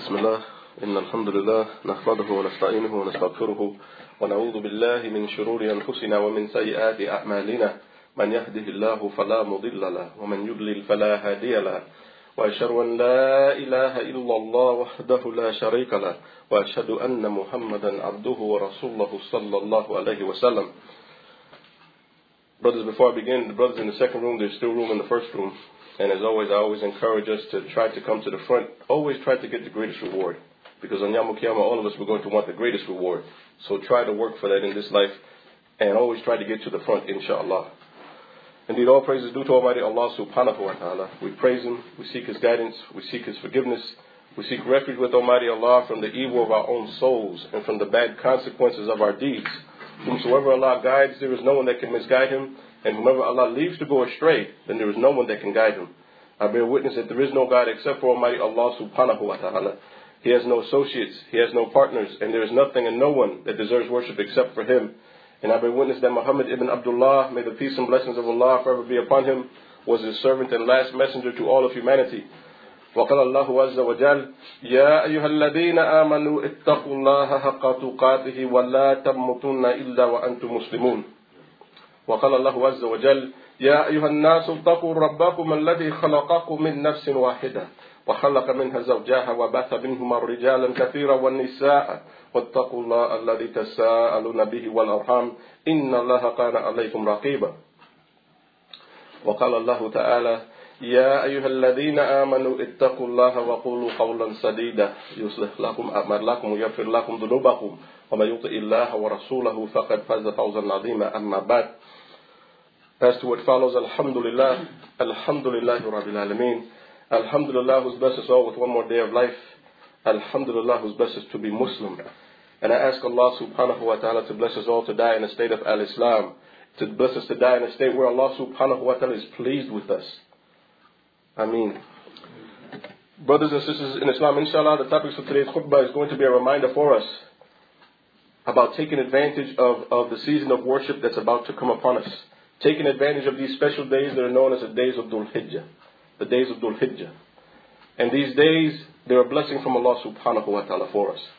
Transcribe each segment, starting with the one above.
بسم الله إن الحمد لله نحمده ونستعينه ونستغفره ونعوذ بالله من شرور أنفسنا ومن سيئات أعمالنا من يهده الله فلا مضل له ومن يضلل فلا هادي له وأشهد أن لا إله إلا الله وحده لا شريك له وأشهد أن محمدا عبده ورسوله صلى الله عليه وسلم. Brothers, before I begin, the brothers in the second room, there's still room in the first room. And as always, I always encourage us to try to come to the front. Always try to get the greatest reward. Because on Yawm al-Qiyamah, all of us, we're going to want the greatest reward. So try to work for that in this life. And always try to get to the front, inshallah. Indeed, all praise is due to Almighty Allah subhanahu wa ta'ala. We praise Him. We seek His guidance. We seek His forgiveness. We seek refuge with Almighty Allah from the evil of our own souls and from the bad consequences of our deeds. Whomsoever Allah guides, there is no one that can misguide him. And whomever Allah leaves to go astray, then there is no one that can guide him. I bear witness that there is no God except for Almighty Allah subhanahu wa ta'ala. He has no associates, He has no partners, and there is nothing and no one that deserves worship except for Him. And I bear witness that Muhammad ibn Abdullah, may the peace and blessings of Allah forever be upon him, was His servant and last messenger to all of humanity. وقال الله عز وجل يا أيها الذين آمنوا اتقوا الله حق تقاته ولا تموتن إلا وأنتم مسلمون. وقال الله عز وجل يا أيها الناس اتقوا ربكم الذي خلقكم من نفس واحدة وخلق منها زوجها وبث منهما رجالا كثيرا والنساء واتقوا الله الذي تساءلون به والأرحام إن الله كان عليكم رقيبا. وقال الله تعالى يا أيها الذين آمنوا اتقوا الله وقولوا قولا سديدا يصلح لكم أعمالكم ويغفر لكم ذنوبكم ومن يطع الله ورسوله فقد فاز فوزا عظيما. أما بعد. As to what follows, Alhamdulillah, Alhamdulillah Rabbil Alameen, Alhamdulillah who's blessed us all with one more day of life, Alhamdulillah who's blessed us to be Muslim. And I ask Allah subhanahu wa ta'ala to bless us all to die in a state of Al-Islam, to bless us to die in a state where Allah subhanahu wa ta'ala is pleased with us. Ameen. Brothers and sisters in Islam, inshallah, the topics for today's khutbah is going to be a reminder for us about taking advantage of the season of worship that's about to come upon us. Taking advantage of these special days that are known as the days of Dhul Hijjah. The days of Dhul Hijjah. And these days, they're a blessing from Allah subhanahu wa ta'ala for us.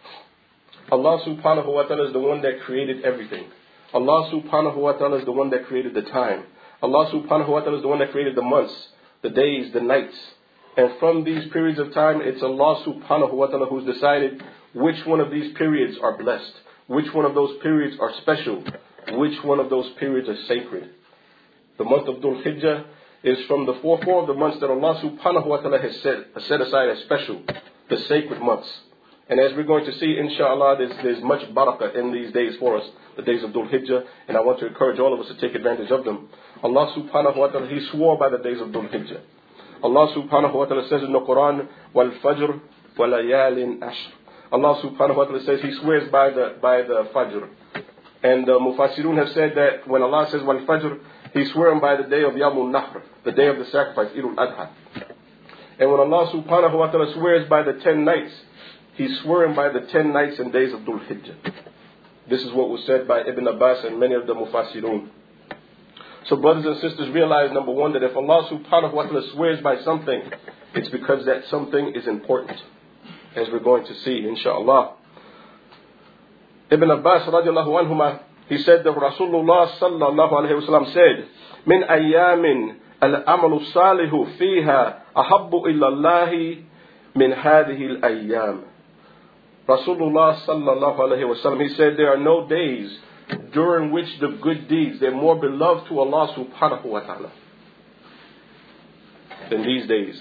Allah subhanahu wa ta'ala is the one that created everything. Allah subhanahu wa ta'ala is the one that created the time. Allah subhanahu wa ta'ala is the one that created the months, the days, the nights. And from these periods of time, it's Allah subhanahu wa ta'ala who's decided which one of these periods are blessed, which one of those periods are special, which one of those periods are sacred. The month of Dhul Hijjah is from the four of the months that Allah subhanahu wa ta'ala has set aside as special, the sacred months. And as we're going to see, inshallah, there's much barakah in these days for us, the days of Dhul Hijjah, and I want to encourage all of us to take advantage of them. Allah subhanahu wa ta'ala, He swore by the days of Dhul Hijjah. Allah subhanahu wa ta'ala says in the Quran, وَالْفَجْرِ وَلَيَالٍ أَشْرٍ. Allah subhanahu wa ta'ala says He swears by the Fajr. And the Mufassirun have said that when Allah says wal-Fajr, He's swearing by the day of Yawmul Nahr, the day of the sacrifice, Eidul Adha. And when Allah subhanahu wa ta'ala swears by the 10 nights, He's swearing by the 10 nights and days of Dhul Hijjah. This is what was said by Ibn Abbas and many of the Mufassirun. So brothers and sisters, realize, number one, that if Allah subhanahu wa ta'ala swears by something, it's because that something is important, as we're going to see, inshallah. Ibn Abbas radiallahu anhuma, he said that Rasulullah sallallahu alayhi wa sallam said, min ayyamin al-amalu salihu fiha ahabbu illa Allahi min hadhihi al-ayyam. Rasulullah sallallahu alayhi wa sallam, he said, there are no days during which the good deeds, they're more beloved to Allah subhanahu wa ta'ala than these days.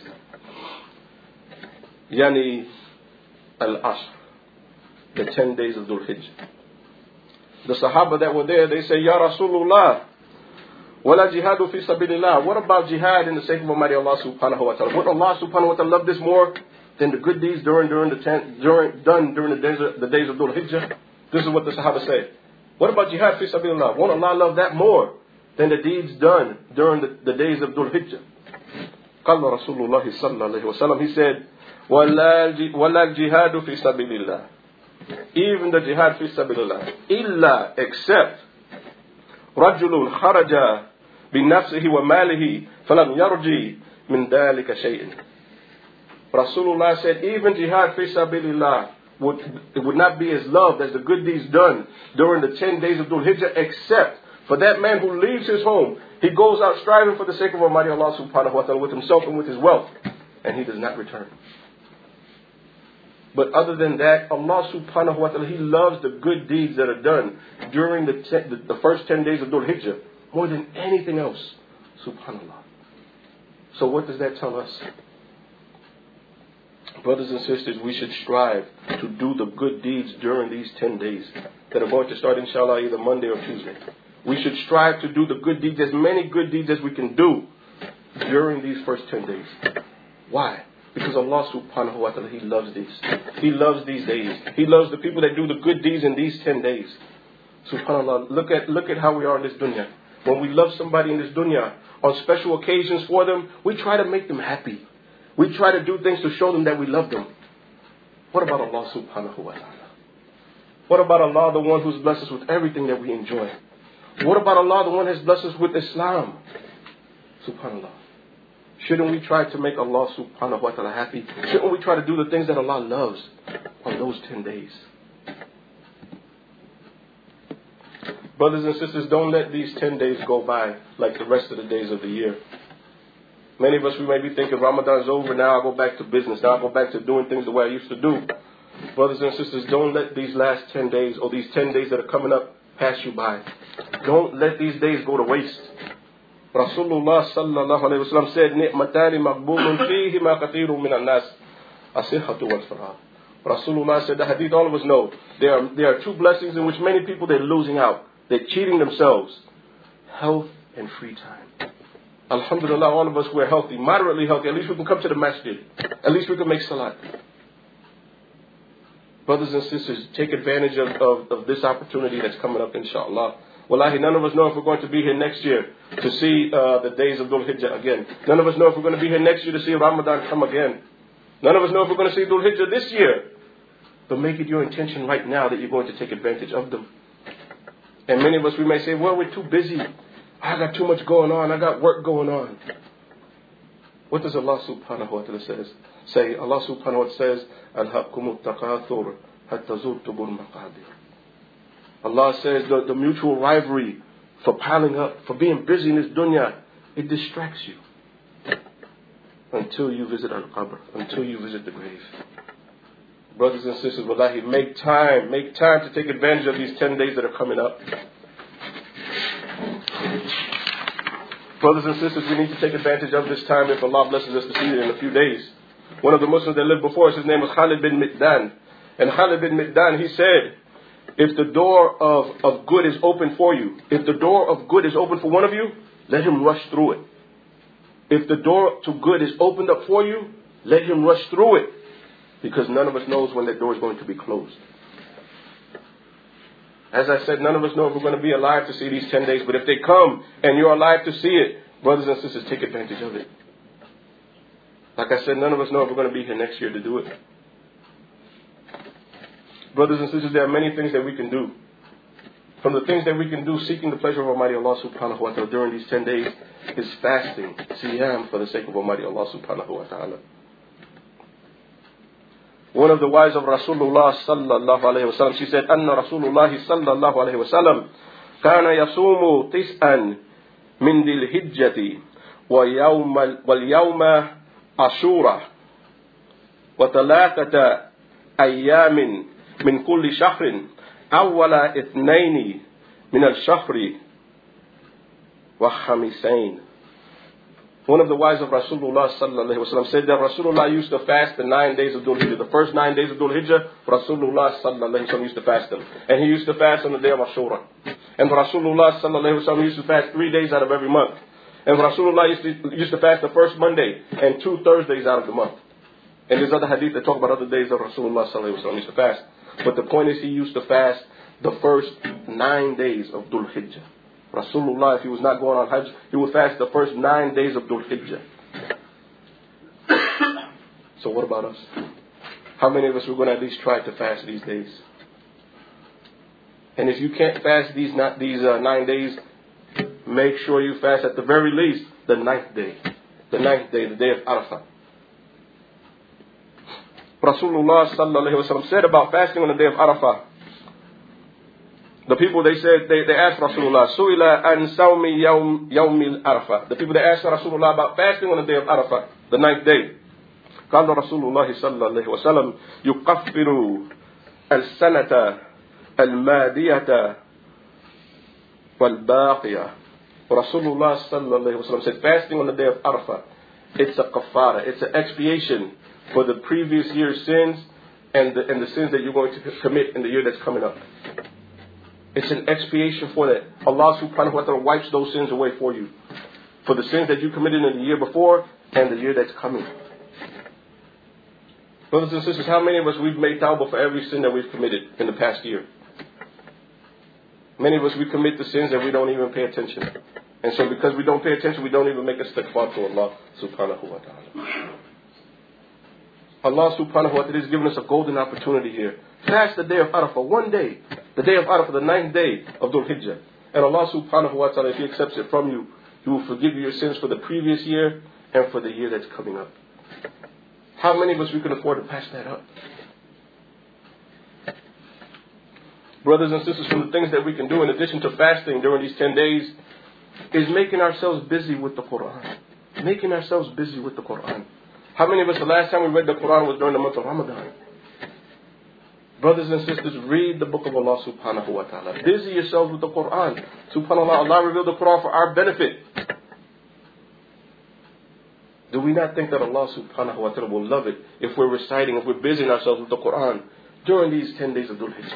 Yani al-Asr, the 10 days of Dhul Hijjah. The Sahaba that were there, they say, Ya Rasulullah, wala jihadu fi sabilillah. What about jihad in the sake of Almighty Allah subhanahu wa ta'ala? Would Allah subhanahu wa ta'ala love this more than the good deeds done during the days of Dhul Hijjah? This is what the Sahaba say. What about jihad fi sabilillah? Won't Allah love that more than the deeds done during the days of Dhul Hijjah? Qala Rasulullah sallallahu alayhi wa sallam, he said, wala jihadu fi sabilillah. Even the jihad fi sabilillah, illa, except rajulun kharaja bi nafsihi wa malihi falam yarji min dhalika shay'in. Rasulullah said, even jihad fi sabilillah would not be as loved as the good deeds done during the 10 days of Dhul Hijjah, except for that man who leaves his home. He goes out striving for the sake of Almighty Allah subhanahu wa ta'ala with himself and with his wealth, and he does not return. But other than that, Allah subhanahu wa ta'ala, He loves the good deeds that are done during the first 10 days of Dhul Hijjah more than anything else. Subhanallah. So what does that tell us? Brothers and sisters, we should strive to do the good deeds during these 10 days that are going to start, inshallah, either Monday or Tuesday. We should strive to do the good deeds, as many good deeds as we can do during these first 10 days. Why? Because Allah subhanahu wa ta'ala, He loves these. He loves these days. He loves the people that do the good deeds in these 10 days. Subhanallah, look at how we are in this dunya. When we love somebody in this dunya, on special occasions for them, we try to make them happy. We try to do things to show them that we love them. What about Allah subhanahu wa ta'ala? What about Allah, the one who's blessed us with everything that we enjoy? What about Allah, the one who has blessed us with Islam? Subhanallah. Shouldn't we try to make Allah subhanahu wa ta'ala happy? Shouldn't we try to do the things that Allah loves on those 10 days? Brothers and sisters, don't let these 10 days go by like the rest of the days of the year. Many of us, we may be thinking, Ramadan's over, now I'll go back to business. Now I'll go back to doing things the way I used to do. Brothers and sisters, don't let these last 10 days or these 10 days that are coming up pass you by. Don't let these days go to waste. Rasulullah sallallahu alayhi wa sallam said, Ni'matani maqbulun fihima kathirun min al-nas, as-sihhatu wal-faragh. Rasulullah said, the hadith all of us know, there are two blessings in which many people, they're losing out. They're cheating themselves. Health and free time. Alhamdulillah, all of us, we're healthy, moderately healthy. At least we can come to the masjid. At least we can make salat. Brothers and sisters, take advantage of this opportunity that's coming up, inshallah. Wallahi, none of us know if we're going to be here next year to see the days of Dhul Hijjah again. None of us know if we're going to be here next year to see Ramadan come again. None of us know if we're going to see Dhul Hijjah this year. But make it your intention right now that you're going to take advantage of them. And many of us, we may say, well, we're too busy. I got too much going on. I got work going on. What does Allah subhanahu wa ta'ala say? Allah subhanahu wa ta'ala says, Alhaqkumut taqathur hatta zurtumul maqabir. Allah says the mutual rivalry for piling up, for being busy in this dunya, it distracts you until you visit Al-Qabr, until you visit the grave. Brothers and sisters, wallahi, make time to take advantage of these 10 days that are coming up. Brothers and sisters, we need to take advantage of this time if Allah blesses us to see it in a few days. One of the Muslims that lived before us, his name was Khalid bin Middan. And Khalid bin Middan, he said, if the door of good is open for you, if the door of good is open for one of you, let him rush through it. If the door to good is opened up for you, let him rush through it. Because none of us knows when that door is going to be closed. As I said, none of us know if we're going to be alive to see these 10 days. But if they come and you're alive to see it, brothers and sisters, take advantage of it. Like I said, none of us know if we're going to be here next year to do it. Brothers and sisters, there are many things that we can do. From the things that we can do, seeking the pleasure of Almighty Allah subhanahu wa ta'ala during these 10 days is fasting, siyam, for the sake of Almighty Allah subhanahu wa ta'ala. One of the wives of Rasulullah sallallahu alayhi wa sallam, she said, Anna Rasulullah sallallahu alayhi wa sallam, kana yasumu tis'an min dil hijjati wal yawma ashura wa thalathata ayyamin min kulli shahrin awwala ithnaini min al-shahri wa khamisain. One of the wives of Rasulullah sallallahu alaihi wasallam said that Rasulullah used to fast the 9 days of Dhul Hijjah. The first 9 days of Dhul Hijjah, Rasulullah sallallahu alaihi wasallam used to fast them. And he used to fast on the day of Ashura. And Rasulullah sallallahu alaihi wasallam used to fast 3 days out of every month. And Rasulullah used to fast the first Monday and 2 Thursdays out of the month. And there's other hadith that talk about other days that Rasulullah sallallahu alaihi wasallam used to fast. But the point is, he used to fast the first 9 days of Dhul Hijjah. Rasulullah, if he was not going on Hajj, he would fast the first 9 days of Dhul Hijjah. So what about us? How many of us are going to at least try to fast these days? And if you can't fast these 9 days, make sure you fast at the very least the 9th day. The 9th day, the day of Arafah. Rasulullah sallallahu alaihi wasallam said about fasting on the day of Arafah. The people, they said, they asked Rasulullah, Su'ila an sawmi yawmil Arafah. The people, they asked Rasulullah about fasting on the day of Arafah, the 9th day. قال رسول الله صلى الله عليه وسلم يكفر السنة المادية والباقية. Rasulullah sallallahu alaihi wasallam said, fasting on the day of Arafah, it's a kafara, it's an expiation for the previous year's sins and the sins that you're going to commit in the year that's coming up. It's an expiation for that. Allah subhanahu wa ta'ala wipes those sins away for you, for the sins that you committed in the year before and the year that's coming. Brothers and sisters, how many of us we've made tawbah for every sin that we've committed in the past year? Many of us, we commit the sins that we don't even pay attention. And so because we don't pay attention, we don't even make a istighfar to Allah subhanahu wa ta'ala. Allah subhanahu wa ta'ala is giving us a golden opportunity here. Fast the day of Arafah, one day. The day of Arafah, the 9th day of Dhul Hijjah. And Allah subhanahu wa ta'ala, if He accepts it from you, He will forgive you your sins for the previous year and for the year that's coming up. How many of us we can afford to pass that up? Brothers and sisters, from the things that we can do in addition to fasting during these 10 days is making ourselves busy with the Quran. Making ourselves busy with the Quran. How many of us, the last time we read the Quran was during the month of Ramadan? Brothers and sisters, read the book of Allah subhanahu wa ta'ala. Busy yourselves with the Quran. SubhanAllah, Allah revealed the Quran for our benefit. Do we not think that Allah subhanahu wa ta'ala will love it if we're reciting, if we're busying ourselves with the Quran during these 10 days of Dhul Hijjah?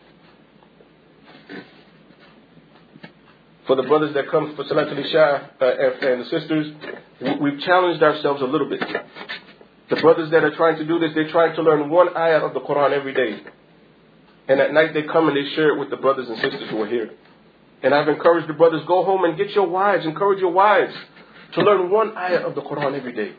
For the brothers that come for Salatul Isha and the sisters, we've challenged ourselves a little bit. The brothers that are trying to do this, they're trying to learn one ayah of the Quran every day. And at night they come and they share it with the brothers and sisters who are here. And I've encouraged the brothers, go home and get your wives, encourage your wives to learn one ayah of the Quran every day.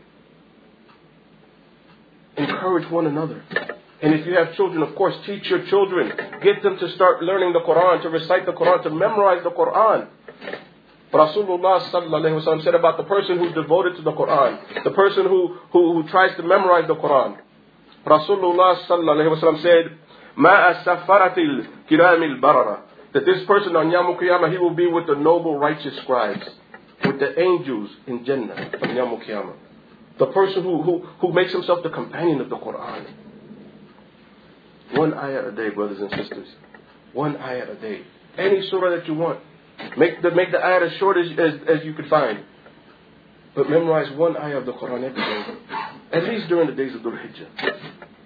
Encourage one another. And if you have children, of course, teach your children. Get them to start learning the Quran, to recite the Quran, to memorize the Quran. Rasulullah sallallahu alaihi wasallam said about the person who's devoted to the Quran, the person who tries to memorize the Quran. Rasulullah sallallahu alaihi wasallam said, "Ma as-safaratil kiramil barara." That this person on Yawm al-Qiyamah, he will be with the noble righteous scribes, with the angels in Jannah on Yawm al-Qiyamah. The person who makes himself the companion of the Quran. One ayah a day, brothers and sisters. One ayah a day. Any surah that you want. Make the ayah as short as you could find. But memorize one ayah of the Quran every day. At least during the days of Dhul Hijjah.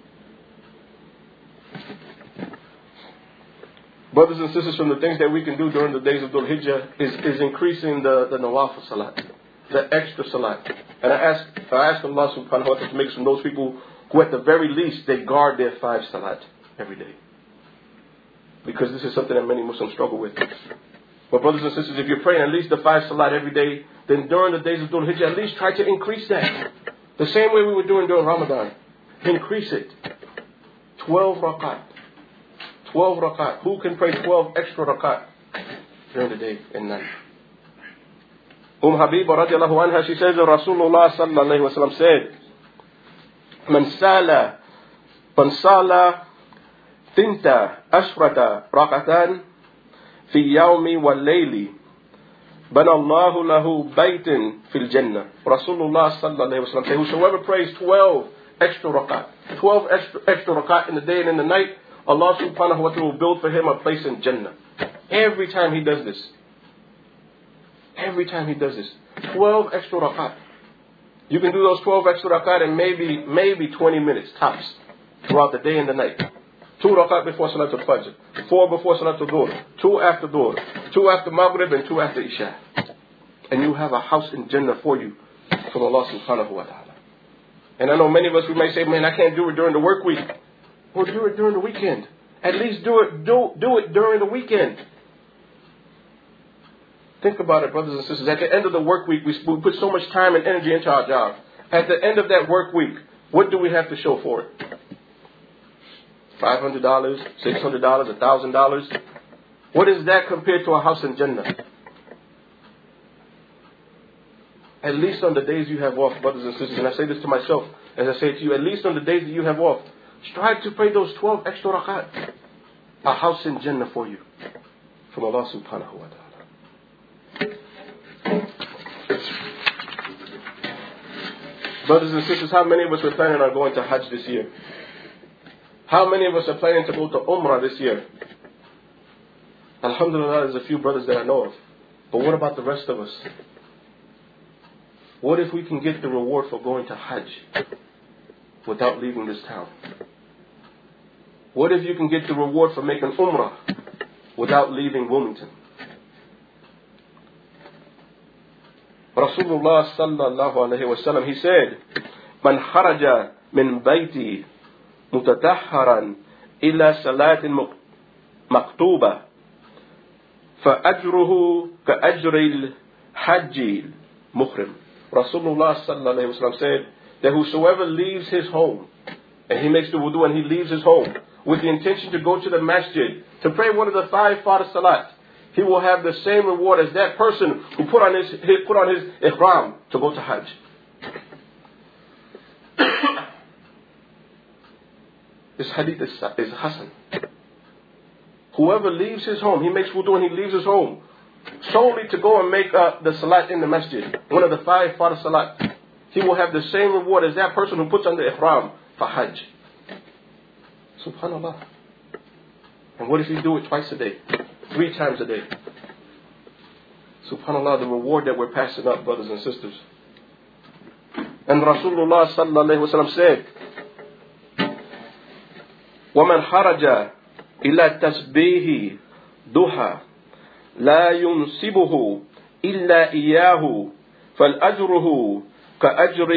Brothers and sisters, from the things that we can do during the days of Dhul Hijjah is increasing the nawafil salat. The extra salat. And I ask Allah subhanahu wa ta'ala to make us from those people who at the very least they guard their 5 salat every day. Because this is something that many Muslims struggle with. But brothers and sisters, if you're praying at least the 5 salat every day, then during the days of Dhul Hijjah, at least try to increase that. The same way we were doing during Ramadan. Increase it. 12 rakat. 12 rakat. Who can pray 12 extra rakat during the day and night? Habiba radiallahu anha, she says that Rasulullah sallallahu alayhi wa sallam said, Man sala tinta ashrata rakatan fi yawmi wal layli bana Allahu lahu baytin fil jannah. Rasulullah sallallahu alayhi wa sallam said, whosoever prays 12 extra rakat, 12 extra rakat in the day and in the night, Allah subhanahu wa ta'ala will build for him a place in Jannah. Every time he does this. Every time he does this. 12 extra rakat. You can do those 12 extra rakat in maybe 20 minutes tops throughout the day and the night. 2 rakat before Salatul Fajr. 4 before Salatul Dhuhr. 2 after Dhuhr. 2 after Maghrib and 2 after Isha. And you have a house in Jannah for you from Allah subhanahu wa ta'ala. And I know many of us, we may say, man, I can't do it during the work week. Or do it during the weekend. At least do it during the weekend. Think about it, brothers and sisters. At the end of the work week, we put so much time and energy into our job. At the end of that work week, what do we have to show for it? $500, $600, $1,000. What is that compared to a house in Jannah? At least on the days you have off, brothers and sisters, and I say this to myself, as I say to you, at least on the days that you have off, strive to pray those 12 extra rakat. A house in Jannah for you from Allah subhanahu wa ta'ala. Brothers and sisters, how many of us are planning on going to Hajj this year? How many of us are planning to go to Umrah this year? Alhamdulillah, there's a few brothers that I know of. But what about the rest of us? What if we can get the reward for going to Hajj without leaving this town? What if you can get the reward for making Umrah without leaving Wilmington? Rasulullah sallallahu alayhi wa sallam, he said, Man kharaja min bayti mutatahharan ila salatin maktuba فأجره كأجر الحج المحرم. Rasulullah sallallahu alayhi wa sallam said that whosoever leaves his home and he makes the wudu and he leaves his home with the intention to go to the masjid to pray one of the 5 fard salat, he will have the same reward as that person who put on his ihram to go to Hajj. This hadith is Hasan. Whoever leaves his home, he makes wudu and he leaves his home solely to go and make the salat in the masjid, one of the 5 fard salat, he will have the same reward as that person who puts on the ihram for Hajj. Subhanallah. And what if you do it twice a day, 3 times a day? Subhanallah, the reward that we're passing up, brothers and sisters. And Rasulullah sallallahu alayhi wa sallam said, وَمَنْ خَرَجَ إِلَى تَسْبِيهِ دُحَى لا ينسبه إلا إياه فالأجره كأجر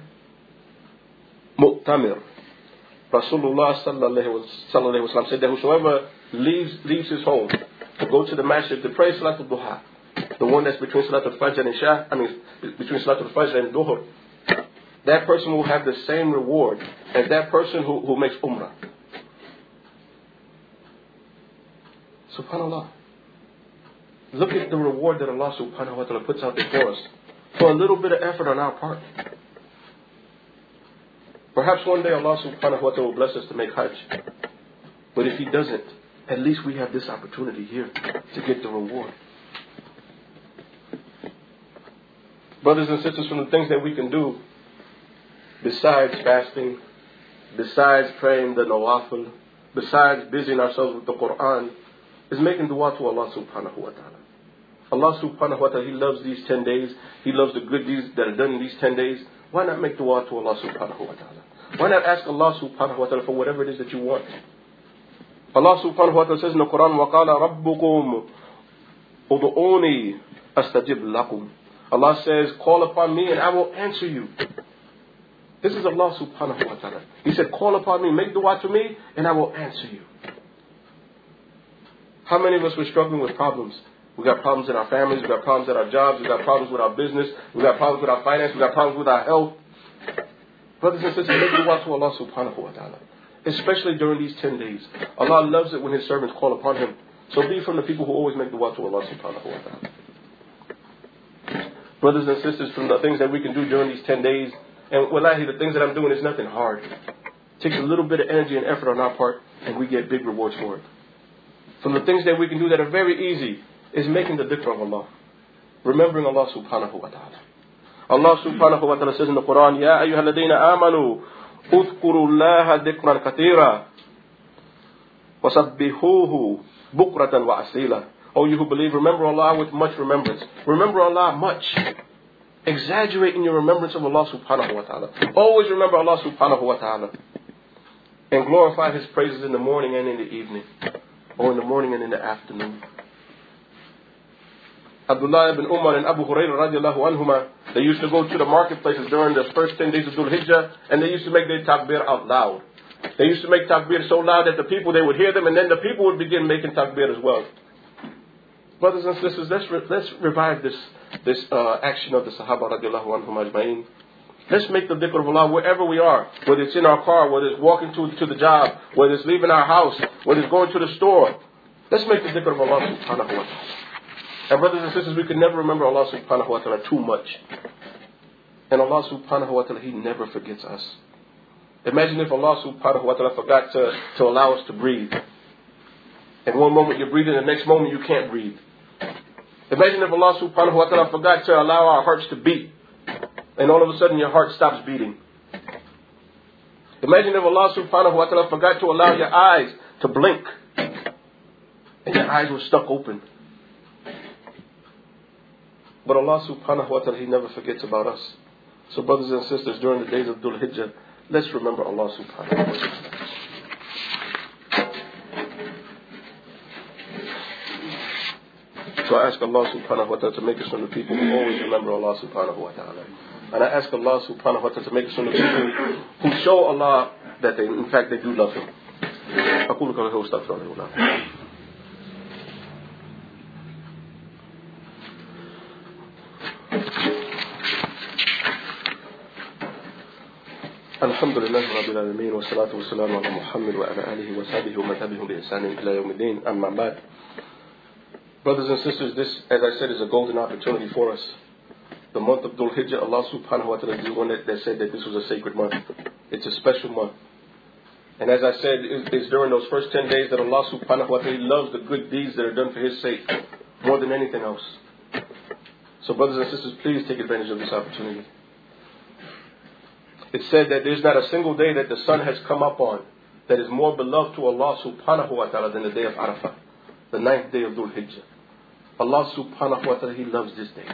المؤتمر. Rasulullah sallallahu alayhi wa sallam said that whosoever leaves his home to go to the masjid to pray Salatul Duha, the one that's between Salatul Fajr and Isha, between Salatul Fajr and Dhuhr, that person will have the same reward as that person who makes Umrah. Subhanallah. Look at the reward that Allah subhanahu wa ta'ala puts out there for us for a little bit of effort on our part. Perhaps one day Allah subhanahu wa ta'ala will bless us to make Hajj. But if He doesn't, at least we have this opportunity here to get the reward. Brothers and sisters, from the things that we can do, besides fasting, besides praying the nawafil, besides busying ourselves with the Quran, is making dua to Allah subhanahu wa ta'ala. Allah subhanahu wa ta'ala, He loves these 10 days. He loves the good deeds that are done in these 10 days. Why not make dua to Allah subhanahu wa ta'ala? Why not ask Allah subhanahu wa ta'ala for whatever it is that you want? Allah subhanahu wa ta'ala says in the Quran, وَقَالَ رَبُّكُمْ أُدْعُونِي أَسْتَجِبْ لَكُمْ. Allah says, call upon me and I will answer you. This is Allah subhanahu wa ta'ala. He said, call upon me, make dua to me, and I will answer you. How many of us were struggling with problems? We got problems in our families, we got problems at our jobs, we got problems with our business, we got problems with our finance, we got problems with our health. Brothers and sisters, make dua to Allah subhanahu wa ta'ala. Especially during these 10 days. Allah loves it when His servants call upon Him. So be from the people who always make dua to Allah subhanahu wa ta'ala. Brothers and sisters, from the things that we can do during these 10 days, and wallahi, the things that I'm doing is nothing hard. It takes a little bit of energy and effort on our part, and we get big rewards for it. From the things that we can do that are very easy is making the dhikr of Allah. Remembering Allah subhanahu wa ta'ala. Allah subhanahu wa ta'ala says in the Quran, Ya ayyuha alladhina amanu, udhkuru allaha dhikran kathira, wasabbihuhu bukratan wa asila. O you who believe, remember Allah with much remembrance. Remember Allah much. Exaggerate in your remembrance of Allah subhanahu wa ta'ala. Always remember Allah subhanahu wa ta'ala. And glorify His praises in the morning and in the evening. Or in the morning and in the afternoon. Abdullah ibn Umar and Abu Hurairah radiallahu anhuma, they used to go to the marketplaces during the first 10 days of Dhul Hijjah, and they used to make their takbir out loud. They used to make takbir so loud that the people, they would hear them, and then the people would begin making takbir as well. Brothers and sisters, let's revive this action of the Sahaba radiallahu anhum ajma'in. Let's make the dhikr of Allah wherever we are, whether it's in our car, whether it's walking to the job, whether it's leaving our house, whether it's going to the store. Let's make the dhikr of Allah subhanahu wa ta'ala. And brothers and sisters, we can never remember Allah subhanahu wa ta'ala too much. And Allah subhanahu wa ta'ala, He never forgets us. Imagine if Allah subhanahu wa ta'ala forgot to allow us to breathe. And one moment you're breathing, the next moment you can't breathe. Imagine if Allah subhanahu wa ta'ala forgot to allow our hearts to beat. And all of a sudden your heart stops beating. Imagine if Allah subhanahu wa ta'ala forgot to allow your eyes to blink. And your eyes were stuck open. But Allah subhanahu wa ta'ala, He never forgets about us. So brothers and sisters, during the days of Dhul Hijjah, let's remember Allah subhanahu wa ta'ala. So I ask Allah subhanahu wa ta'ala to make us from the people who always remember Allah subhanahu wa ta'ala. And I ask Allah subhanahu wa ta'ala to make us from the people who show Allah that they, in fact, they do love Him. أقول قولي هذا وأستغفر الله. الحمد لله رب العالمين والصلاة والسلام على محمد وعلى آله وصحبه ومن تبعهم بإحسان إلى يوم الدين أما بعد. Brothers and sisters, this, as I said, is a golden opportunity for us. The month of Dhul Hijjah, Allah subhanahu wa ta'ala is the one that said that this was a sacred month. It's a special month. And as I said, it's during those first 10 days that Allah subhanahu wa ta'ala loves the good deeds that are done for His sake more than anything else. So brothers and sisters, please take advantage of this opportunity. It's said that there's not a single day that the sun has come up on that is more beloved to Allah subhanahu wa ta'ala than the day of Arafah, the 9th day of Dhul Hijjah. Allah subhanahu wa ta'ala, He loves this day.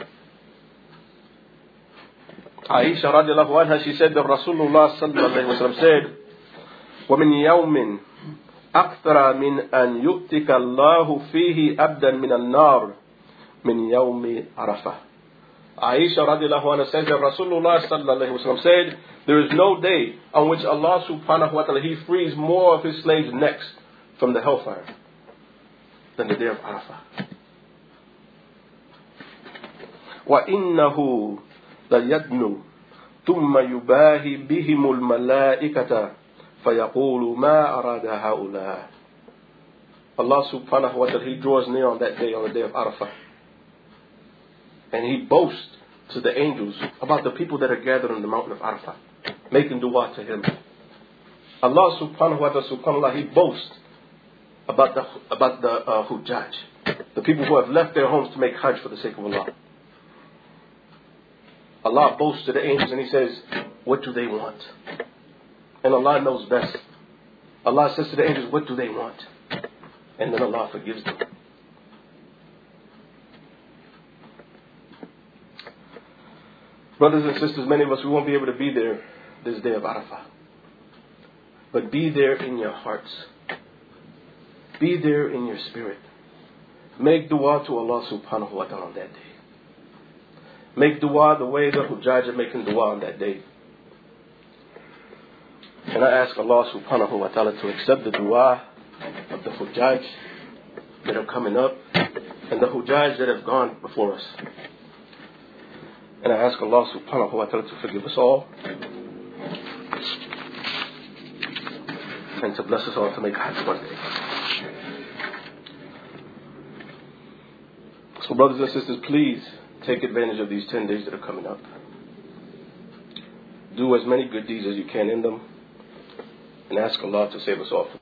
Aisha radiallahu anha, she said that Rasulullah sallallahu alayhi wa sallam said, وَمِنْ يَوْمٍ أَكْثَرَ مِنْ أَنْ يُؤْتِكَ اللَّهُ فِيهِ أَبْدًا مِنَ النَّارِ مِنْ يَوْمِ عَرَفَةٍ. Aisha radiallahu anha says that Rasulullah sallallahu alayhi wa sallam said, there is no day on which Allah subhanahu wa ta'ala, He frees more of His slaves' necks from the hellfire than the day of Arafah. وَإِنَّهُ لَيَدْنُ ثُمَّ يُبَاهِ بِهِمُ الْمَلَائِكَةَ فَيَقُولُ مَا أَرَادَ هَؤُلَاءِ. Allah subhanahu wa ta'ala, He draws near on that day, on the day of Arafah. And He boasts to the angels about the people that are gathered on the mountain of Arafah, making dua to Him. Allah subhanahu wa ta'ala, subhanallah, He boasts about the Hujjaj, the people who have left their homes to make Hajj for the sake of Allah. Allah boasts to the angels and He says, what do they want? And Allah knows best. Allah says to the angels, what do they want? And then Allah forgives them. Brothers and sisters, many of us, we won't be able to be there this day of Arafah. But be there in your hearts. Be there in your spirit. Make dua to Allah subhanahu wa ta'ala on that day. Make dua the way the Hujjaj are making dua on that day. And I ask Allah subhanahu wa ta'ala to accept the dua of the Hujjaj that are coming up and the Hujjaj that have gone before us. And I ask Allah subhanahu wa ta'ala to forgive us all and to bless us all to make Hajj one day. So brothers and sisters, please take advantage of these 10 days that are coming up. Do as many good deeds as you can in them and ask Allah to save us all.